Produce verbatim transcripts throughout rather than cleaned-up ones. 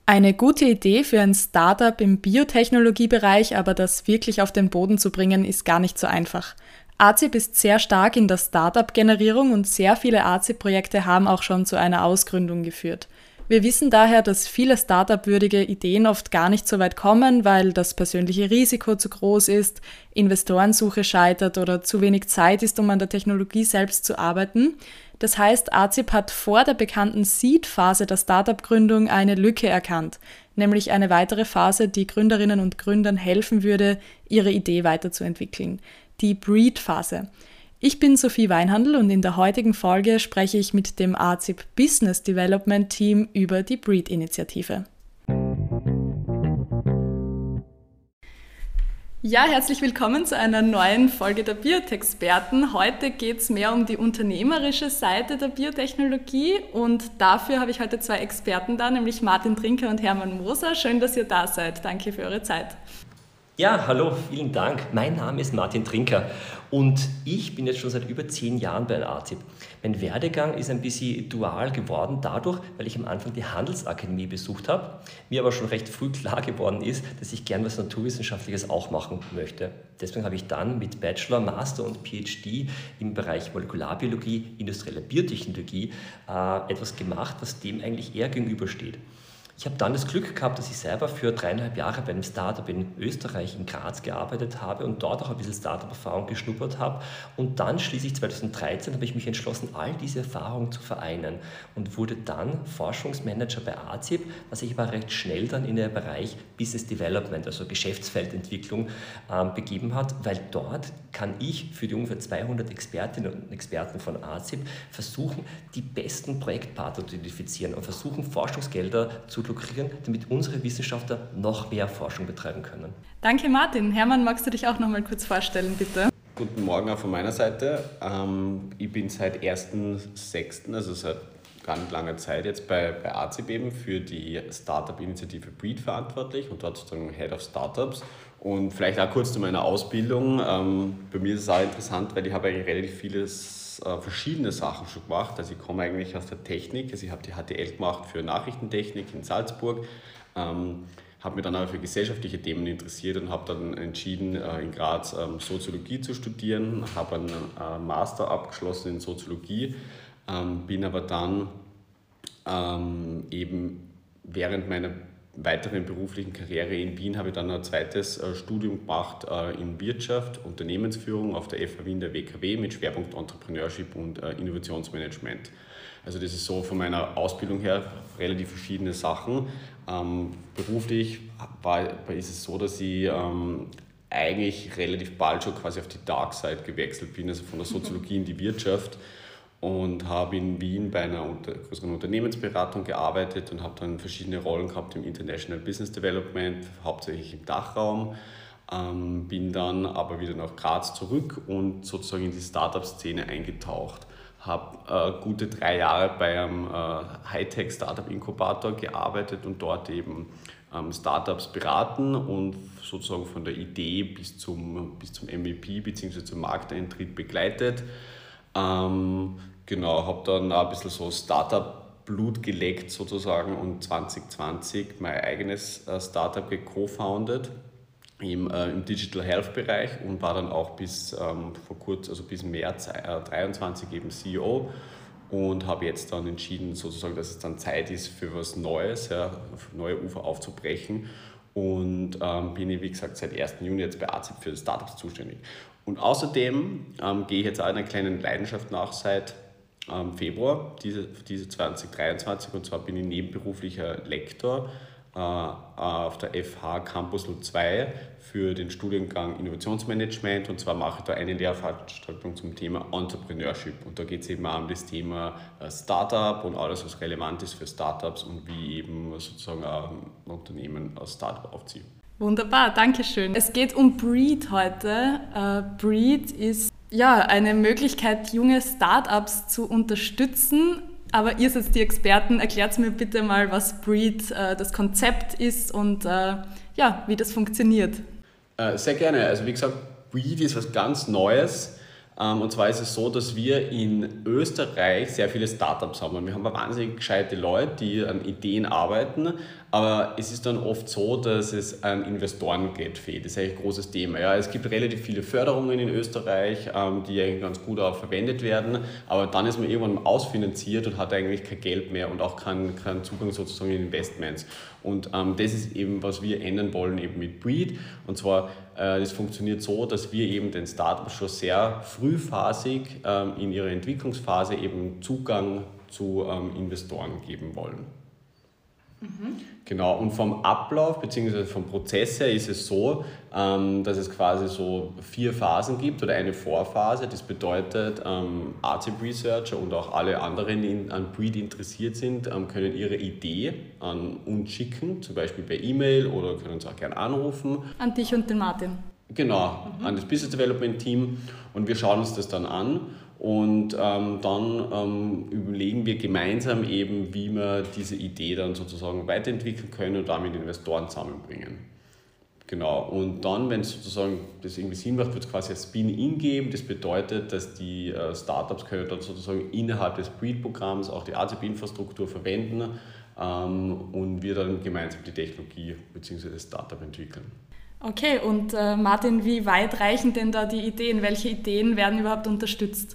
Eine gute Idee für ein Startup im Biotechnologiebereich, aber das wirklich auf den Boden zu bringen, ist gar nicht so einfach. A Z I P ist sehr stark in der Startup-Generierung und sehr viele A Z I P-Projekte haben auch schon zu einer Ausgründung geführt. Wir wissen daher, dass viele Startup-würdige Ideen oft gar nicht so weit kommen, weil das persönliche Risiko zu groß ist, Investorensuche scheitert oder zu wenig Zeit ist, um an der Technologie selbst zu arbeiten. Das heißt, A Z I P hat vor der bekannten Seed-Phase der Startup-Gründung eine Lücke erkannt, nämlich eine weitere Phase, die Gründerinnen und Gründern helfen würde, ihre Idee weiterzuentwickeln, die Breed-Phase. Ich bin Sophie Weinhandl und in der heutigen Folge spreche ich mit dem A Z I P Business Development Team über die Breed-Initiative. Ja, herzlich willkommen zu einer neuen Folge der Biotexperten. Heute geht es mehr um die unternehmerische Seite der Biotechnologie und dafür habe ich heute zwei Experten da, nämlich Martin Trinker und Hermann Moser. Schön, dass ihr da seid. Danke für eure Zeit. Ja, hallo, vielen Dank. Mein Name ist Martin Trinker und ich bin jetzt schon seit über zehn Jahren bei der A Z I P. Mein Werdegang ist ein bisschen dual geworden dadurch, weil ich am Anfang die Handelsakademie besucht habe, mir aber schon recht früh klar geworden ist, dass ich gern was Naturwissenschaftliches auch machen möchte. Deswegen habe ich dann mit Bachelor, Master und P H D im Bereich Molekularbiologie, industrielle Biotechnologie äh, etwas gemacht, was dem eigentlich eher gegenübersteht. Ich habe dann das Glück gehabt, dass ich selber für dreieinhalb Jahre bei einem Startup in Österreich, in Graz, gearbeitet habe und dort auch ein bisschen Startup-Erfahrung geschnuppert habe. Und dann schließlich zweitausenddreizehn habe ich mich entschlossen, all diese Erfahrungen zu vereinen und wurde dann Forschungsmanager bei A Z I P, was sich aber recht schnell dann in den Bereich Business Development, also Geschäftsfeldentwicklung, ähm, begeben hat, weil dort kann ich für die ungefähr zweihundert Expertinnen und Experten von A Z I P versuchen, die besten Projektpartner zu identifizieren und versuchen, Forschungsgelder zu lukrieren, damit unsere Wissenschaftler noch mehr Forschung betreiben können. Danke Martin. Hermann, magst du dich auch noch mal kurz vorstellen, bitte? Guten Morgen auch von meiner Seite. Ich bin seit ersten sechsten, also seit gar nicht langer Zeit jetzt bei, bei A Z I P eben für die Startup-Initiative Breed verantwortlich und dort sozusagen Head of Startups. Und vielleicht auch kurz zu meiner Ausbildung. Bei mir ist es auch interessant, weil ich habe eigentlich relativ vieles verschiedene Sachen schon gemacht. Also ich komme eigentlich aus der Technik, also ich habe die H T L gemacht für Nachrichtentechnik in Salzburg, ähm, habe mich dann aber für gesellschaftliche Themen interessiert und habe dann entschieden, äh, in Graz ähm, Soziologie zu studieren, habe einen äh, Master abgeschlossen in Soziologie, ähm, bin aber dann ähm, eben während meiner weiteren beruflichen Karriere in Wien habe ich dann ein zweites äh, Studium gemacht äh, in Wirtschaft, Unternehmensführung auf der F H Wien der W K W mit Schwerpunkt Entrepreneurship und äh, Innovationsmanagement. Also das ist so von meiner Ausbildung her relativ verschiedene Sachen. Ähm, beruflich war, ist es so, dass ich ähm, eigentlich relativ bald schon quasi auf die Dark Side gewechselt bin, also von der Soziologie in die Wirtschaft. Und habe in Wien bei einer größeren Unternehmensberatung gearbeitet und habe dann verschiedene Rollen gehabt im International Business Development, hauptsächlich im Dachraum. Ähm, bin dann aber wieder nach Graz zurück und sozusagen in die Startup-Szene eingetaucht. Habe äh, gute drei Jahre bei einem äh, Hightech-Startup-Inkubator gearbeitet und dort eben ähm, Startups beraten und sozusagen von der Idee bis zum, bis zum M V P bzw. zum Markteintritt begleitet. Ähm, genau, habe dann auch ein bisschen so Startup-Blut geleckt sozusagen und zwanzig zwanzig mein eigenes äh, Startup geco-founded im, äh, im Digital Health Bereich und war dann auch bis ähm, vor kurz, also bis März äh, dreiundzwanzig eben C E O und habe jetzt dann entschieden sozusagen, dass es dann Zeit ist für was Neues, ja, auf neue Ufer aufzubrechen und ähm, bin ich wie gesagt seit ersten Juni jetzt bei A Z I P für Startups zuständig. Und außerdem ähm, gehe ich jetzt auch einer kleinen Leidenschaft nach seit ähm, Februar, diese, diese zwanzig dreiundzwanzig, und zwar bin ich nebenberuflicher Lektor äh, auf der F H Campus null zwei für den Studiengang Innovationsmanagement und zwar mache ich da eine Lehrveranstaltung zum Thema Entrepreneurship und da geht es eben auch um das Thema äh, Startup und alles, was relevant ist für Startups und wie eben sozusagen ein Unternehmen als Startup aufziehen. Wunderbar, danke schön. Es geht um Breed heute. Uh, Breed ist ja eine Möglichkeit, junge Startups zu unterstützen. Aber ihr seid die Experten. Erklärt mir bitte mal, was Breed uh, das Konzept ist und uh, ja, wie das funktioniert. Sehr gerne. Also wie gesagt, Breed ist was ganz Neues. Und zwar ist es so, dass wir in Österreich sehr viele Startups haben. Und wir haben wahnsinnig gescheite Leute, die an Ideen arbeiten. Aber es ist dann oft so, dass es an Investorengeld fehlt. Das ist eigentlich ein großes Thema. Ja, es gibt relativ viele Förderungen in Österreich, die eigentlich ganz gut auch verwendet werden. Aber dann ist man irgendwann ausfinanziert und hat eigentlich kein Geld mehr und auch keinen, keinen Zugang sozusagen in Investments. Und ähm, das ist eben, was wir ändern wollen eben mit Breed. Und zwar, äh, das funktioniert so, dass wir eben den Startups schon sehr frühphasig ähm, in ihrer Entwicklungsphase eben Zugang zu ähm, Investoren geben wollen. Mhm. Genau, und vom Ablauf bzw. vom Prozess her ist es so, ähm, dass es quasi so vier Phasen gibt oder eine Vorphase. Das bedeutet, ähm, A C I P-Researcher und auch alle anderen, die an Breed interessiert sind, ähm, können ihre Idee an uns schicken, zum Beispiel per E-Mail oder können uns auch gerne anrufen. An dich und den Martin. Genau, mhm. an das Business Development Team, und wir schauen uns das dann an. Und ähm, dann ähm, überlegen wir gemeinsam eben, wie wir diese Idee dann sozusagen weiterentwickeln können und damit Investoren zusammenbringen. Genau, und dann, wenn es sozusagen das irgendwie Sinn macht, wird es quasi ein Spin-In geben. Das bedeutet, dass die äh, Startups können dann sozusagen innerhalb des Breed-Programms auch die A C P-Infrastruktur verwenden ähm, und wir dann gemeinsam die Technologie bzw. das Startup entwickeln. Okay, und äh, Martin, wie weit reichen denn da die Ideen? Welche Ideen werden überhaupt unterstützt?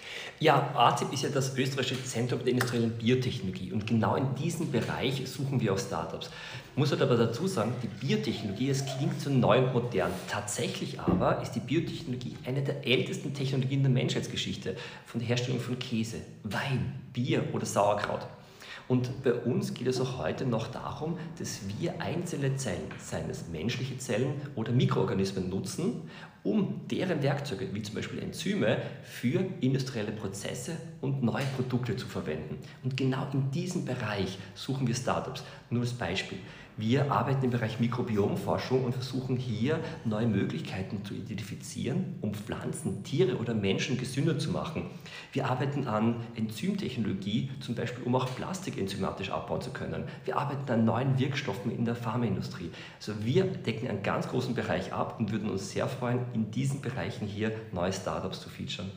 Ja, A C I P ist ja das österreichische Zentrum der industriellen Biotechnologie und genau in diesem Bereich suchen wir auch Startups. Ich muss halt aber dazu sagen, die Biotechnologie, es klingt so neu und modern. Tatsächlich aber ist die Biotechnologie eine der ältesten Technologien der Menschheitsgeschichte, von der Herstellung von Käse, Wein, Bier oder Sauerkraut. Und bei uns geht es auch heute noch darum, dass wir einzelne Zellen, seien es menschliche Zellen oder Mikroorganismen, nutzen, um deren Werkzeuge, wie zum Beispiel Enzyme, für industrielle Prozesse und neue Produkte zu verwenden. Und genau in diesem Bereich suchen wir Startups. Nur als Beispiel. Wir arbeiten im Bereich Mikrobiomforschung und versuchen hier neue Möglichkeiten zu identifizieren, um Pflanzen, Tiere oder Menschen gesünder zu machen. Wir arbeiten an Enzymtechnologie, zum Beispiel um auch Plastik enzymatisch abbauen zu können. Wir arbeiten an neuen Wirkstoffen in der Pharmaindustrie. Also wir decken einen ganz großen Bereich ab und würden uns sehr freuen, in diesen Bereichen hier neue Startups zu featuren.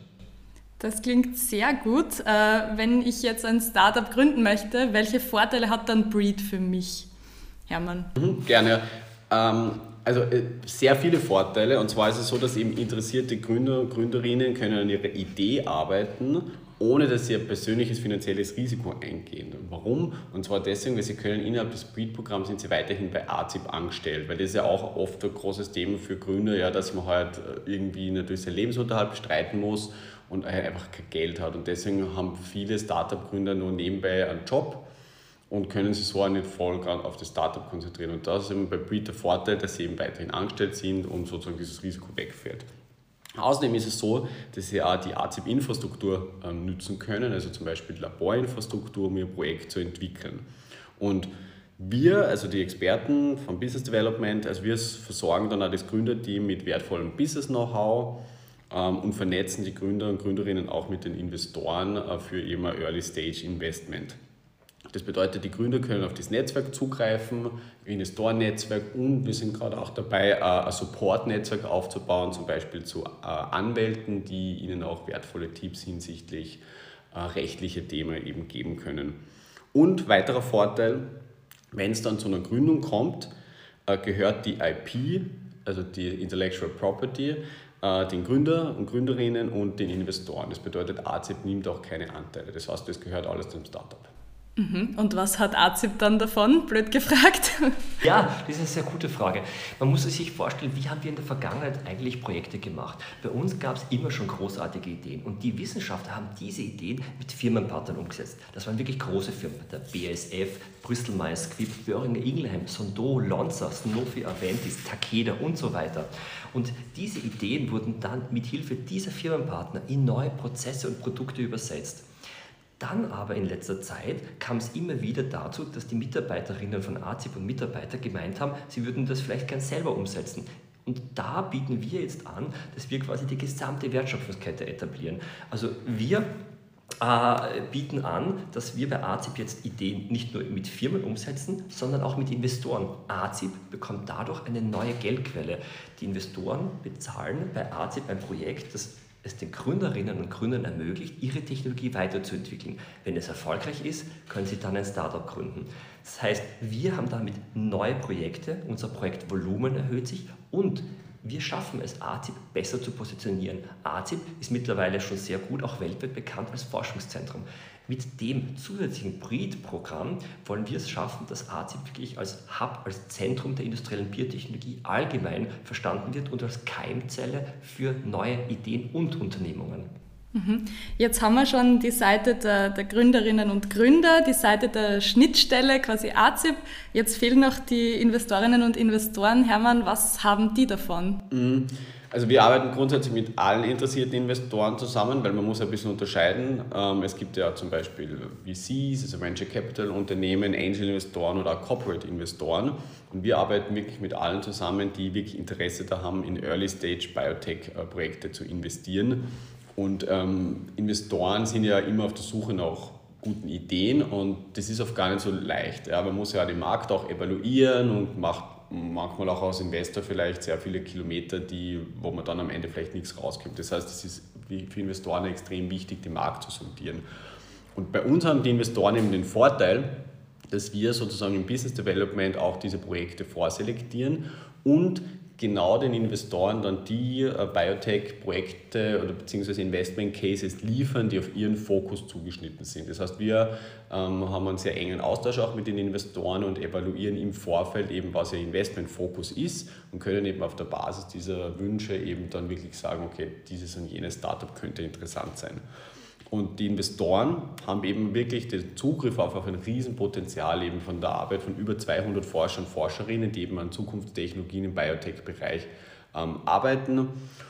Das klingt sehr gut. Äh, wenn ich jetzt ein Startup gründen möchte, welche Vorteile hat dann Breed für mich? Hermann. Mhm, gerne. Ähm, also äh, sehr viele Vorteile, und zwar ist es so, dass eben interessierte Gründer und Gründerinnen können an ihrer Idee arbeiten, ohne dass sie ein persönliches finanzielles Risiko eingehen. Warum? Und zwar deswegen, weil sie können innerhalb des Breed-Programms sind sie weiterhin bei A C I P angestellt, weil das ist ja auch oft ein großes Thema für Gründer, ja, dass man halt irgendwie natürlich seinen Lebensunterhalt bestreiten muss und einfach kein Geld hat. Und deswegen haben viele Startup-Gründer nur nebenbei einen Job und können sich so auch nicht voll auf das Startup konzentrieren. Und das ist eben bei Breed der Vorteil, dass sie eben weiterhin angestellt sind und sozusagen dieses Risiko wegfällt. Außerdem ist es so, dass sie auch die A C I P-Infrastruktur ähm, nutzen können, also zum Beispiel Laborinfrastruktur, um ihr Projekt zu entwickeln. Und wir, also die Experten vom Business Development, also wir versorgen dann auch das Gründerteam mit wertvollem Business-Know-how ähm, und vernetzen die Gründer und Gründerinnen auch mit den Investoren äh, für eben ein Early-Stage-Investment. Das bedeutet, die Gründer können auf das Netzwerk zugreifen, Investorennetzwerk, und wir sind gerade auch dabei, ein Support-Netzwerk aufzubauen, zum Beispiel zu Anwälten, die ihnen auch wertvolle Tipps hinsichtlich rechtlicher Themen eben geben können. Und weiterer Vorteil, wenn es dann zu einer Gründung kommt, gehört die I P, also die Intellectual Property, den Gründer und Gründerinnen und den Investoren. Das bedeutet, A C I P nimmt auch keine Anteile. Das heißt, das gehört alles dem Startup. Und was hat A C I P dann davon? Blöd gefragt. Ja, das ist eine sehr gute Frage. Man muss sich vorstellen, wie haben wir in der Vergangenheit eigentlich Projekte gemacht? Bei uns gab es immer schon großartige Ideen und die Wissenschaftler haben diese Ideen mit Firmenpartnern umgesetzt. Das waren wirklich große Firmen, der B A S F, Bristol Myers Squibb, Boehringer Ingelheim, Sandoz, Lonza, Sanofi Aventis, Takeda und so weiter. Und diese Ideen wurden dann mit Hilfe dieser Firmenpartner in neue Prozesse und Produkte übersetzt. Dann aber in letzter Zeit kam es immer wieder dazu, dass die Mitarbeiterinnen von A C I P und Mitarbeiter gemeint haben, sie würden das vielleicht gern selber umsetzen. Und da bieten wir jetzt an, dass wir quasi die gesamte Wertschöpfungskette etablieren. Also wir äh, bieten an, dass wir bei A C I P jetzt Ideen nicht nur mit Firmen umsetzen, sondern auch mit Investoren. A C I P bekommt dadurch eine neue Geldquelle. Die Investoren bezahlen bei A C I P ein Projekt, das es den Gründerinnen und Gründern ermöglicht, ihre Technologie weiterzuentwickeln. Wenn es erfolgreich ist, können sie dann ein Startup gründen. Das heißt, wir haben damit neue Projekte, unser Projektvolumen erhöht sich und wir schaffen es, A Z I P besser zu positionieren. A Z I P ist mittlerweile schon sehr gut, auch weltweit bekannt als Forschungszentrum. Mit dem zusätzlichen BREED-Programm wollen wir es schaffen, dass A Z I P wirklich als Hub, als Zentrum der industriellen Biotechnologie allgemein verstanden wird und als Keimzelle für neue Ideen und Unternehmungen. Jetzt haben wir schon die Seite der, der Gründerinnen und Gründer, die Seite der Schnittstelle, quasi A Z I P. Jetzt fehlen noch die Investorinnen und Investoren. Hermann, was haben die davon? Also wir arbeiten grundsätzlich mit allen interessierten Investoren zusammen, weil man muss ein bisschen unterscheiden. Es gibt ja zum Beispiel V Cs, also Venture Capital Unternehmen, Angel-Investoren oder auch Corporate-Investoren. Und wir arbeiten wirklich mit allen zusammen, die wirklich Interesse da haben, in Early-Stage-Biotech-Projekte zu investieren. Und ähm, Investoren sind ja immer auf der Suche nach guten Ideen und das ist oft gar nicht so leicht. Ja, man muss ja den Markt auch evaluieren und macht manchmal auch als Investor vielleicht sehr viele Kilometer, die, wo man dann am Ende vielleicht nichts rauskommt. Das heißt, es ist für Investoren extrem wichtig, den Markt zu sondieren. Und bei uns haben die Investoren eben den Vorteil, dass wir sozusagen im Business Development auch diese Projekte vorselektieren und genau den Investoren dann die äh, Biotech-Projekte oder beziehungsweise Investment-Cases liefern, die auf ihren Fokus zugeschnitten sind. Das heißt, wir ähm, haben einen sehr engen Austausch auch mit den Investoren und evaluieren im Vorfeld eben, was ihr Investment-Fokus ist und können eben auf der Basis dieser Wünsche eben dann wirklich sagen, okay, dieses und jenes Startup könnte interessant sein. Und die Investoren haben eben wirklich den Zugriff auf, auf ein Riesenpotenzial eben von der Arbeit von über zweihundert Forschern und Forscherinnen, die eben an Zukunftstechnologien im Biotech-Bereich ähm, arbeiten.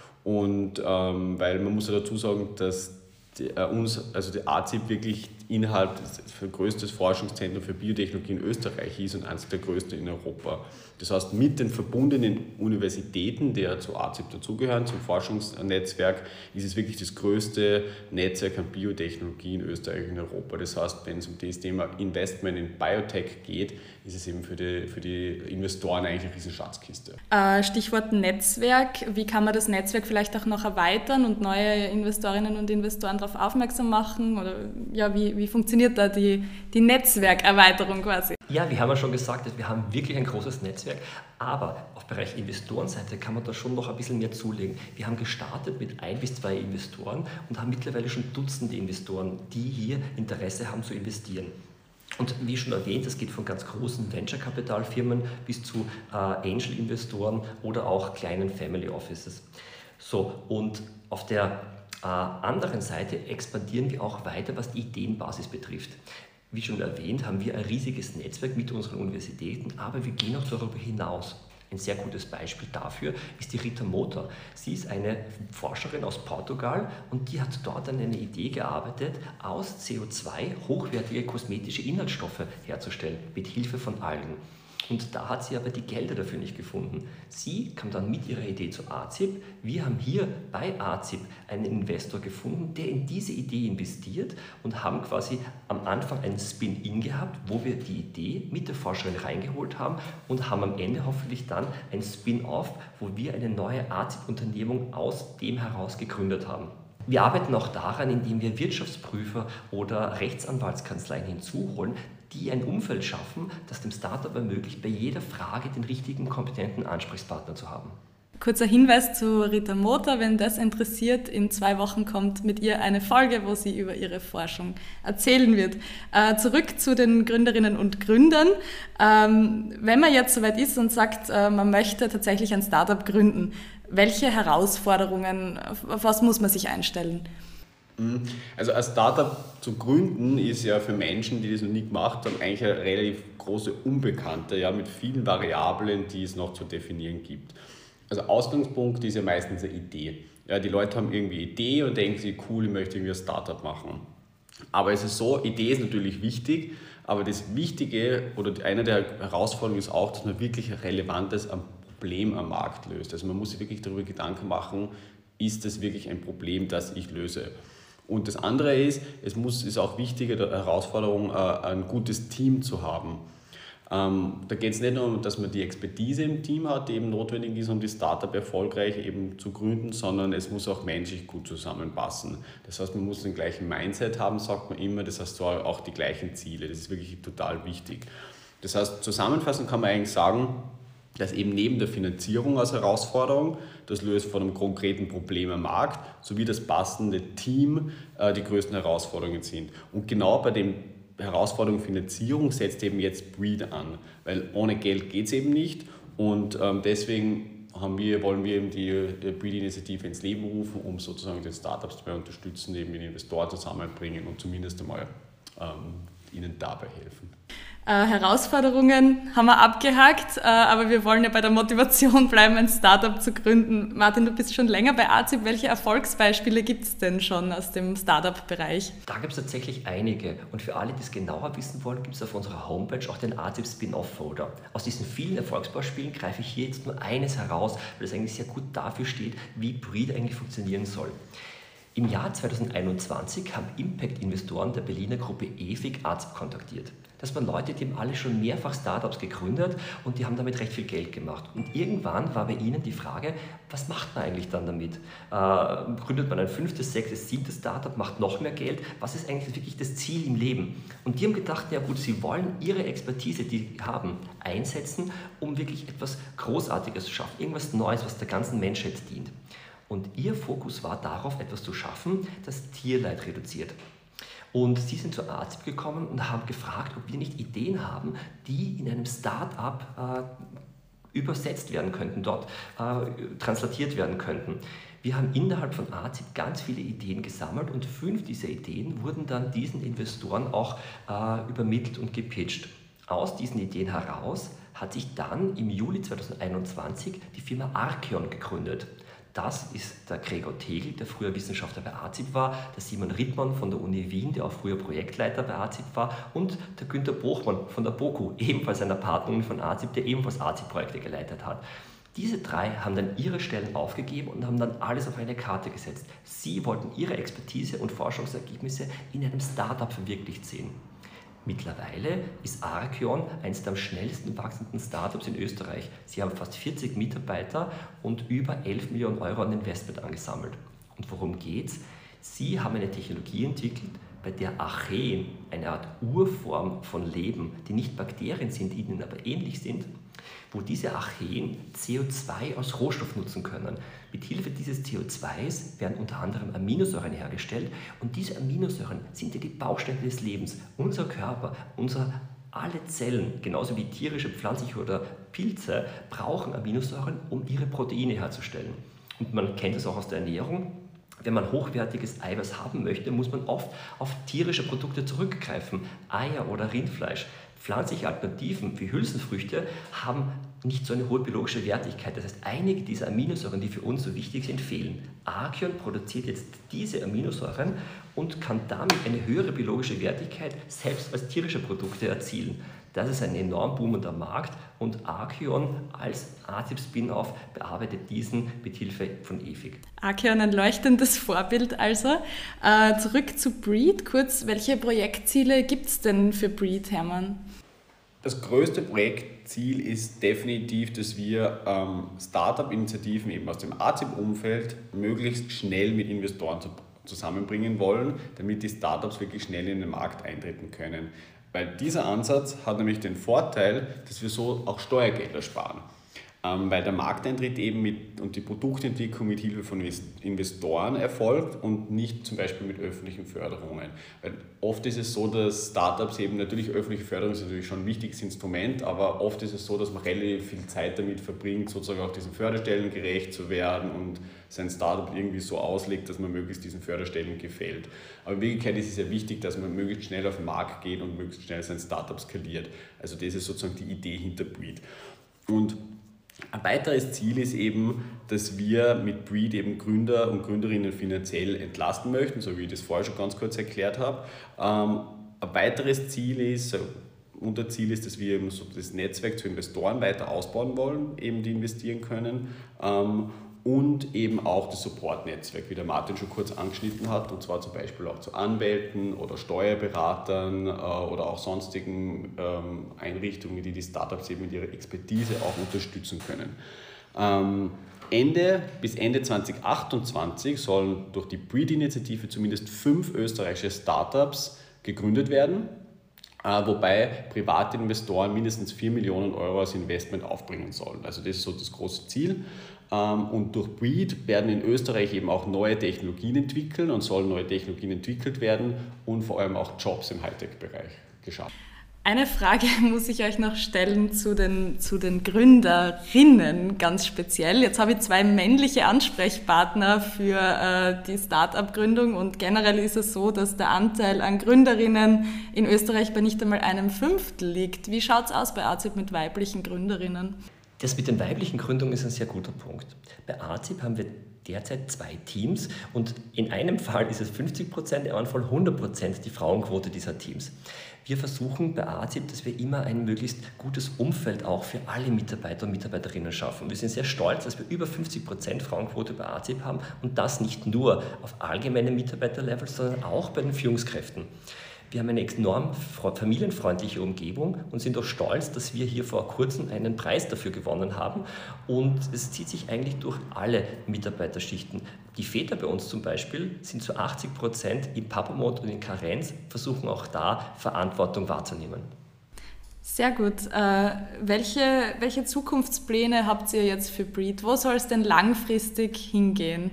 Und ähm, weil man muss ja dazu sagen, dass die, äh, uns, also die A Z I P wirklich innerhalb des größtes Forschungszentrum für Biotechnologie in Österreich ist und eines der größten in Europa. Das heißt, mit den verbundenen Universitäten, die ja zu A Z I P dazugehören, zum Forschungsnetzwerk, ist es wirklich das größte Netzwerk an Biotechnologie in Österreich und in Europa. Das heißt, wenn es um das Thema Investment in Biotech geht, ist es eben für die, für die Investoren eigentlich eine riesige Schatzkiste. Äh, Stichwort Netzwerk. Wie kann man das Netzwerk vielleicht auch noch erweitern und neue Investorinnen und Investoren darauf aufmerksam machen? Oder ja, wie, wie funktioniert da die, die Netzwerkerweiterung quasi? Ja, wir haben ja schon gesagt, wir haben wirklich ein großes Netzwerk, aber auf Bereich Investorenseite kann man da schon noch ein bisschen mehr zulegen. Wir haben gestartet mit ein bis zwei Investoren und haben mittlerweile schon Dutzende Investoren, die hier Interesse haben zu investieren. Und wie schon erwähnt, das geht von ganz großen Venture-Capital-Firmen bis zu äh, Angel-Investoren oder auch kleinen Family Offices. So, und auf der äh, anderen Seite expandieren wir auch weiter, was die Ideenbasis betrifft. Wie schon erwähnt, haben wir ein riesiges Netzwerk mit unseren Universitäten, aber wir gehen auch darüber hinaus. Ein sehr gutes Beispiel dafür ist die Rita Motta. Sie ist eine Forscherin aus Portugal und die hat dort an einer Idee gearbeitet, aus C O zwei hochwertige kosmetische Inhaltsstoffe herzustellen, mit Hilfe von Algen. Und da hat sie aber die Gelder dafür nicht gefunden. Sie kam dann mit ihrer Idee zu A Z I P. Wir haben hier bei A Z I P einen Investor gefunden, der in diese Idee investiert und haben quasi am Anfang einen Spin-in gehabt, wo wir die Idee mit der Forscherin reingeholt haben und haben am Ende hoffentlich dann ein Spin-off, wo wir eine neue A Z I P-Unternehmung aus dem heraus gegründet haben. Wir arbeiten auch daran, indem wir Wirtschaftsprüfer oder Rechtsanwaltskanzleien hinzuholen, die ein Umfeld schaffen, das dem Startup ermöglicht, bei jeder Frage den richtigen, kompetenten Ansprechpartner zu haben. Kurzer Hinweis zu Rita Motta, wenn das interessiert, in zwei Wochen kommt mit ihr eine Folge, wo sie über ihre Forschung erzählen wird. Äh, zurück zu den Gründerinnen und Gründern. Ähm, wenn man jetzt soweit ist und sagt, äh, man möchte tatsächlich ein Startup gründen, welche Herausforderungen, auf was muss man sich einstellen? Also ein Startup zu gründen ist ja für Menschen, die das noch nie gemacht haben, eigentlich eine relativ große Unbekannte, ja, mit vielen Variablen, die es noch zu definieren gibt. Also Ausgangspunkt ist ja meistens eine Idee. Ja, die Leute haben irgendwie eine Idee und denken sich, cool, ich möchte irgendwie ein Startup machen. Aber es ist so, Idee ist natürlich wichtig, aber das Wichtige oder eine der Herausforderungen ist auch, dass man wirklich ein relevantes Problem am Markt löst. Also man muss sich wirklich darüber Gedanken machen, ist das wirklich ein Problem, das ich löse? Und das andere ist, es muss, ist auch wichtige Herausforderung, ein gutes Team zu haben. Ähm, da geht es nicht nur um, dass man die Expertise im Team hat, die eben notwendig ist, um die Startup erfolgreich eben zu gründen, sondern es muss auch menschlich gut zusammenpassen. Das heißt, man muss den gleichen Mindset haben, sagt man immer, das heißt auch die gleichen Ziele. Das ist wirklich total wichtig. Das heißt, zusammenfassend kann man eigentlich sagen, dass eben neben der Finanzierung als Herausforderung, das Lösen von einem konkreten Problem am Markt sowie das passende Team äh, die größten Herausforderungen sind. Und genau bei dem Herausforderung Finanzierung setzt eben jetzt Breed an, weil ohne Geld geht es eben nicht und ähm, deswegen haben wir, wollen wir eben die, die Breed-Initiative ins Leben rufen, um sozusagen den Startups dabei unterstützen, eben mit Investoren zusammenbringen und zumindest einmal ähm, ihnen dabei helfen. Äh, Herausforderungen haben wir abgehakt, äh, aber wir wollen ja bei der Motivation bleiben, ein Startup zu gründen. Martin, du bist schon länger bei A Z I B. Welche Erfolgsbeispiele gibt es denn schon aus dem Startup-Bereich? Da gibt es tatsächlich einige. Und für alle, die es genauer wissen wollen, gibt es auf unserer Homepage auch den A Z I B Spin-off-Folder. Aus diesen vielen Erfolgsbeispielen greife ich hier jetzt nur eines heraus, weil es eigentlich sehr gut dafür steht, wie Breed eigentlich funktionieren soll. Im Jahr zweitausendeinundzwanzig haben Impact-Investoren der Berliner Gruppe E F I G A Z I B kontaktiert. Das waren Leute, die haben alle schon mehrfach Startups gegründet und die haben damit recht viel Geld gemacht. Und irgendwann war bei ihnen die Frage, was macht man eigentlich dann damit? Äh, gründet man ein fünftes, sechstes, siebtes Startup, macht noch mehr Geld? Was ist eigentlich wirklich das Ziel im Leben? Und die haben gedacht, ja gut, sie wollen ihre Expertise, die sie haben, einsetzen, um wirklich etwas Großartiges zu schaffen, irgendwas Neues, was der ganzen Menschheit dient. Und ihr Fokus war darauf, etwas zu schaffen, das Tierleid reduziert. Und sie sind zur A Z I B gekommen und haben gefragt, ob wir nicht Ideen haben, die in einem Start-up äh, übersetzt werden könnten, dort äh, translatiert werden könnten. Wir haben innerhalb von A Z I B ganz viele Ideen gesammelt und fünf dieser Ideen wurden dann diesen Investoren auch äh, übermittelt und gepitcht. Aus diesen Ideen heraus hat sich dann im Juli zweitausendeinundzwanzig die Firma Archeon gegründet. Das ist der Gregor Tegel, der früher Wissenschaftler bei A Z I B war, der Simon Rittmann von der Uni Wien, der auch früher Projektleiter bei A Z I B war, und der Günther Bochmann von der BOKU, ebenfalls einer Partnerin von A Z I B, der ebenfalls A Z I B-Projekte geleitet hat. Diese drei haben dann ihre Stellen aufgegeben und haben dann alles auf eine Karte gesetzt. Sie wollten ihre Expertise und Forschungsergebnisse in einem Startup verwirklicht sehen. Mittlerweile ist Archeon eines der am schnellsten wachsenden Startups in Österreich. Sie haben fast vierzig Mitarbeiter und über elf Millionen Euro an Investment angesammelt. Und worum geht's? Sie haben eine Technologie entwickelt, bei der Archeen, eine Art Urform von Leben, die nicht Bakterien sind, die ihnen aber ähnlich sind, wo diese Archeen C O zwei als Rohstoff nutzen können. Mithilfe dieses C O zwei werden unter anderem Aminosäuren hergestellt und diese Aminosäuren sind ja die Bausteine des Lebens. Unser Körper, unser alle Zellen, genauso wie tierische, pflanzliche oder Pilze, brauchen Aminosäuren, um ihre Proteine herzustellen. Und man kennt es auch aus der Ernährung. Wenn man hochwertiges Eiweiß haben möchte, muss man oft auf tierische Produkte zurückgreifen, Eier oder Rindfleisch. Pflanzliche Alternativen wie Hülsenfrüchte haben nicht so eine hohe biologische Wertigkeit. Das heißt, einige dieser Aminosäuren, die für uns so wichtig sind, fehlen. Archeon produziert jetzt diese Aminosäuren und kann damit eine höhere biologische Wertigkeit selbst als tierische Produkte erzielen. Das ist ein enorm boomender Markt und Archeon als A Z I B-Spin-off bearbeitet diesen mit Hilfe von E F I G. Archeon, ein leuchtendes Vorbild also. Äh, zurück zu Breed. Kurz, welche Projektziele gibt es denn für Breed, Hermann? Das größte Projektziel ist definitiv, dass wir ähm, Startup-Initiativen eben aus dem A Z I B-Umfeld möglichst schnell mit Investoren zu, zusammenbringen wollen, damit die Startups wirklich schnell in den Markt eintreten können. Weil dieser Ansatz hat nämlich den Vorteil, dass wir so auch Steuergelder sparen. Ähm, weil der Markteintritt eben mit, und die Produktentwicklung mit Hilfe von Investoren erfolgt und nicht zum Beispiel mit öffentlichen Förderungen. Weil oft ist es so, dass Startups eben, natürlich öffentliche Förderung ist natürlich schon ein wichtiges Instrument, aber oft ist es so, dass man relativ viel Zeit damit verbringt, sozusagen auch diesen Förderstellen gerecht zu werden und sein Startup irgendwie so auslegt, dass man möglichst diesen Förderstellen gefällt. Aber in Wirklichkeit ist es ja wichtig, dass man möglichst schnell auf den Markt geht und möglichst schnell sein Startup skaliert. Also das ist sozusagen die Idee hinter Breed. Und ein weiteres Ziel ist eben, dass wir mit Breed eben Gründer und Gründerinnen finanziell entlasten möchten, so wie ich das vorher schon ganz kurz erklärt habe. Ähm, ein weiteres Ziel ist, ein Unterziel ist, dass wir eben so das Netzwerk zu Investoren weiter ausbauen wollen, eben die investieren können. Ähm, und eben auch das Support-Netzwerk, wie der Martin schon kurz angeschnitten hat, und zwar zum Beispiel auch zu Anwälten oder Steuerberatern äh, oder auch sonstigen ähm, Einrichtungen, die die Startups eben mit ihrer Expertise auch unterstützen können. Ähm, Ende, bis Ende zwanzig achtundzwanzig sollen durch die BREED-Initiative zumindest fünf österreichische Startups gegründet werden, äh, wobei private Investoren mindestens vier Millionen Euro als Investment aufbringen sollen. Also das ist so das große Ziel. Ähm, und durch BREED werden in Österreich eben auch neue Technologien entwickeln und sollen neue Technologien entwickelt werden und vor allem auch Jobs im Hightech-Bereich geschaffen. Eine Frage muss ich euch noch stellen zu den, zu den Gründerinnen ganz speziell. Jetzt habe ich zwei männliche Ansprechpartner für äh, die Start-up-Gründung und generell ist es so, dass der Anteil an Gründerinnen in Österreich bei nicht einmal einem Fünftel liegt. Wie schaut es aus bei A Z I P mit weiblichen Gründerinnen? Das mit den weiblichen Gründungen ist ein sehr guter Punkt. Bei A Z I P haben wir derzeit zwei Teams und in einem Fall ist es fünfzig Prozent, im anderen Fall hundert Prozent die Frauenquote dieser Teams. Wir versuchen bei A Z I P, dass wir immer ein möglichst gutes Umfeld auch für alle Mitarbeiter und Mitarbeiterinnen schaffen. Wir sind sehr stolz, dass wir über fünfzig Prozent Frauenquote bei A Z I P haben und das nicht nur auf allgemeinem Mitarbeiterlevel, sondern auch bei den Führungskräften. Wir haben eine enorm familienfreundliche Umgebung und sind auch stolz, dass wir hier vor kurzem einen Preis dafür gewonnen haben. Und es zieht sich eigentlich durch alle Mitarbeiterschichten. Die Väter bei uns zum Beispiel sind zu achtzig Prozent im Papamod und in Karenz, versuchen auch da Verantwortung wahrzunehmen. Sehr gut. Äh, welche, welche Zukunftspläne habt ihr jetzt für BREED? Wo soll es denn langfristig hingehen?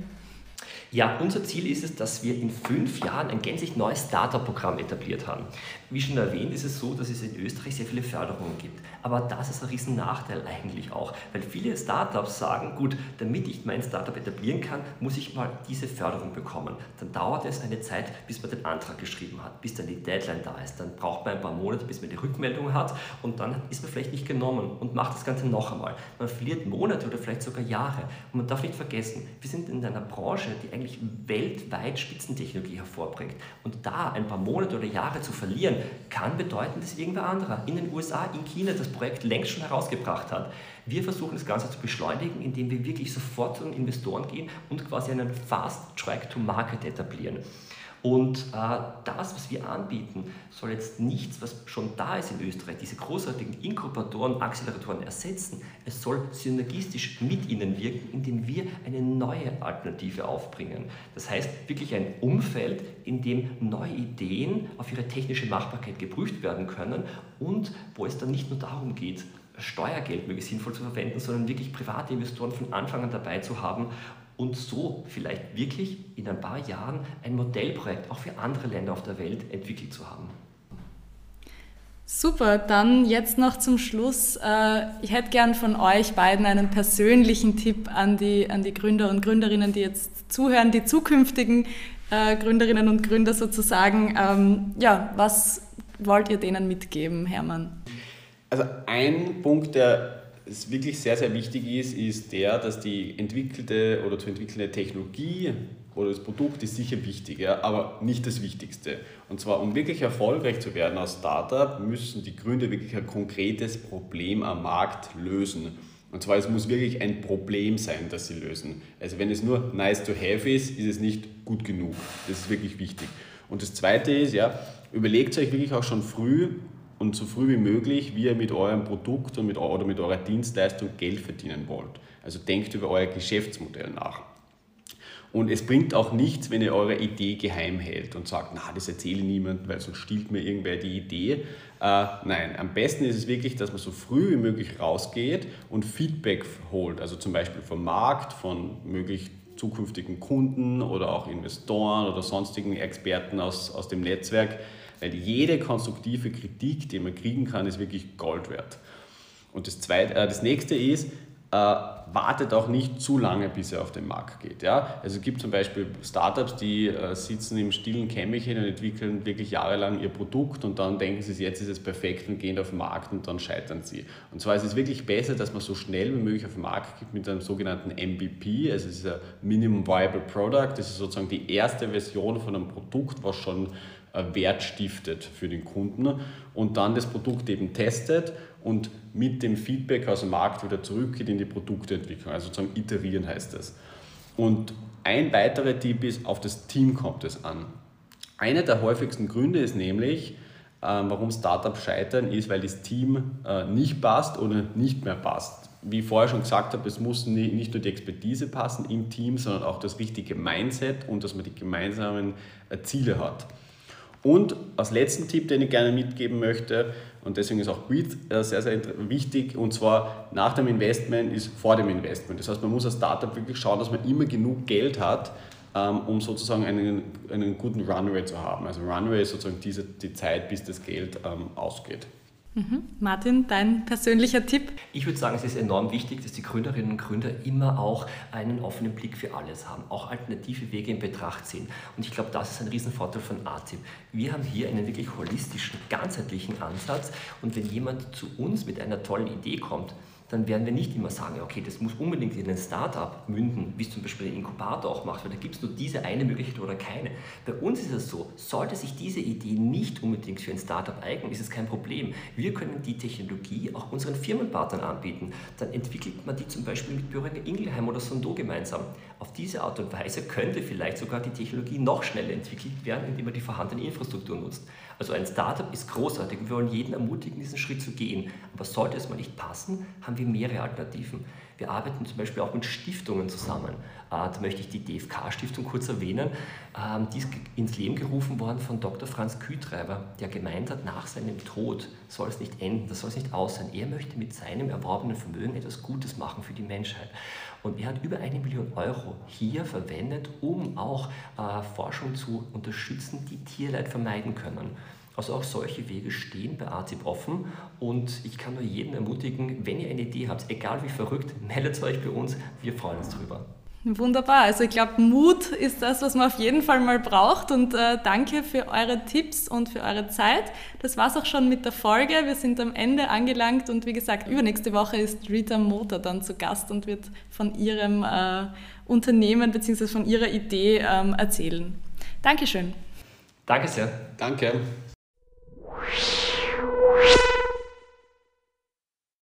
Ja, unser Ziel ist es, dass wir in fünf Jahren ein gänzlich neues Startup-Programm etabliert haben. Wie schon erwähnt, ist es so, dass es in Österreich sehr viele Förderungen gibt. Aber das ist ein riesen Nachteil eigentlich auch, weil viele Startups sagen, gut, damit ich mein Startup etablieren kann, muss ich mal diese Förderung bekommen. Dann dauert es eine Zeit, bis man den Antrag geschrieben hat, bis dann die Deadline da ist. Dann braucht man ein paar Monate, bis man die Rückmeldung hat und dann ist man vielleicht nicht genommen und macht das Ganze noch einmal. Man verliert Monate oder vielleicht sogar Jahre. Und man darf nicht vergessen, wir sind in einer Branche, die eigentlich weltweit Spitzentechnologie hervorbringt. Und da ein paar Monate oder Jahre zu verlieren, kann bedeuten, dass irgendwer anderer in den U S A, in China das Projekt längst schon herausgebracht hat. Wir versuchen das Ganze zu beschleunigen, indem wir wirklich sofort zu den Investoren gehen und quasi einen Fast Track to Market etablieren. Und äh, das, was wir anbieten, soll jetzt nichts, was schon da ist in Österreich, diese großartigen Inkubatoren, Acceleratoren ersetzen. Es soll synergistisch mit ihnen wirken, indem wir eine neue Alternative aufbringen. Das heißt, wirklich ein Umfeld, in dem neue Ideen auf ihre technische Machbarkeit geprüft werden können und wo es dann nicht nur darum geht, Steuergeld möglichst sinnvoll zu verwenden, sondern wirklich private Investoren von Anfang an dabei zu haben und so vielleicht wirklich in ein paar Jahren ein Modellprojekt auch für andere Länder auf der Welt entwickelt zu haben. Super, dann jetzt noch zum Schluss. Ich hätte gern von euch beiden einen persönlichen Tipp an die, an die Gründer und Gründerinnen, die jetzt zuhören, die zukünftigen Gründerinnen und Gründer sozusagen. Ja, was wollt ihr denen mitgeben, Hermann? Also ein Punkt, der es wirklich sehr, sehr wichtig ist, ist der, dass die entwickelte oder zu entwickelnde Technologie oder das Produkt ist sicher wichtig, ja, aber nicht das Wichtigste. Und zwar, um wirklich erfolgreich zu werden als Startup, müssen die Gründer wirklich ein konkretes Problem am Markt lösen. Und zwar, es muss wirklich ein Problem sein, das sie lösen. Also wenn es nur nice to have ist, ist es nicht gut genug. Das ist wirklich wichtig. Und das Zweite ist, ja, überlegt euch wirklich auch schon früh, und so früh wie möglich, wie ihr mit eurem Produkt und mit, oder mit eurer Dienstleistung Geld verdienen wollt. Also denkt über euer Geschäftsmodell nach. Und es bringt auch nichts, wenn ihr eure Idee geheim hält und sagt, na, das erzähle ich niemandem, weil sonst stiehlt mir irgendwer die Idee. Äh, nein, am besten ist es wirklich, dass man so früh wie möglich rausgeht und Feedback holt. Also zum Beispiel vom Markt, von möglich zukünftigen Kunden oder auch Investoren oder sonstigen Experten aus, aus dem Netzwerk. Weil jede konstruktive Kritik, die man kriegen kann, ist wirklich Gold wert. Und das, Zweite, äh, das nächste ist, äh, wartet auch nicht zu lange, bis er auf den Markt geht. Ja? Also es gibt zum Beispiel Startups, die äh, sitzen im stillen Kämmerchen und entwickeln wirklich jahrelang ihr Produkt und dann denken sie, jetzt ist es perfekt und gehen auf den Markt und dann scheitern sie. Und zwar ist es wirklich besser, dass man so schnell wie möglich auf den Markt geht mit einem sogenannten M V P, also es ist ein Minimum Viable Product, das ist sozusagen die erste Version von einem Produkt, was schon Wert stiftet für den Kunden und dann das Produkt eben testet und mit dem Feedback aus dem Markt wieder zurückgeht in die Produktentwicklung, also sozusagen iterieren heißt das. Und ein weiterer Tipp ist, auf das Team kommt es an. Einer der häufigsten Gründe ist nämlich, warum Startups scheitern, ist, weil das Team nicht passt oder nicht mehr passt. Wie ich vorher schon gesagt habe, es muss nicht nur die Expertise passen im Team, sondern auch das richtige Mindset und dass man die gemeinsamen Ziele hat. Und als letzten Tipp, den ich gerne mitgeben möchte, und deswegen ist auch Breathe sehr, sehr wichtig, und zwar nach dem Investment ist vor dem Investment. Das heißt, man muss als Startup wirklich schauen, dass man immer genug Geld hat, um sozusagen einen, einen guten Runway zu haben. Also Runway ist sozusagen diese, die Zeit, bis das Geld ähm, ausgeht. Mhm. Martin, dein persönlicher Tipp? Ich würde sagen, es ist enorm wichtig, dass die Gründerinnen und Gründer immer auch einen offenen Blick für alles haben, auch alternative Wege in Betracht ziehen. Und ich glaube, das ist ein Riesenvorteil von AZIP. Wir haben hier einen wirklich holistischen, ganzheitlichen Ansatz und wenn jemand zu uns mit einer tollen Idee kommt, dann werden wir nicht immer sagen, okay, das muss unbedingt in ein Startup münden, wie es zum Beispiel ein Inkubator auch macht, weil da gibt es nur diese eine Möglichkeit oder keine. Bei uns ist es so, sollte sich diese Idee nicht unbedingt für ein Startup eignen, ist es kein Problem. Wir können die Technologie auch unseren Firmenpartnern anbieten. Dann entwickelt man die zum Beispiel mit Boehringer Ingelheim oder Sondo gemeinsam. Auf diese Art und Weise könnte vielleicht sogar die Technologie noch schneller entwickelt werden, indem man die vorhandene Infrastruktur nutzt. Also ein Startup ist großartig. Wir wollen jeden ermutigen, diesen Schritt zu gehen. Aber sollte es mal nicht passen, haben wir mehrere Alternativen. Wir arbeiten zum Beispiel auch mit Stiftungen zusammen. Da möchte ich die D F K-Stiftung kurz erwähnen. Die ist ins Leben gerufen worden von Doktor Franz Kühtreiber, der gemeint hat, nach seinem Tod soll es nicht enden, das soll es nicht aus sein. Er möchte mit seinem erworbenen Vermögen etwas Gutes machen für die Menschheit. Und er hat über eine Million Euro hier verwendet, um auch äh, Forschung zu unterstützen, die Tierleid vermeiden können. Also auch solche Wege stehen bei AZIP offen und ich kann nur jeden ermutigen, wenn ihr eine Idee habt, egal wie verrückt, meldet euch bei uns, wir freuen uns drüber. Wunderbar, also ich glaube, Mut ist das, was man auf jeden Fall mal braucht und äh, danke für eure Tipps und für eure Zeit. Das war's auch schon mit der Folge, wir sind am Ende angelangt und wie gesagt, übernächste Woche ist Rita Motor dann zu Gast und wird von ihrem äh, Unternehmen bzw. von ihrer Idee ähm, erzählen. Dankeschön. Danke sehr. Danke.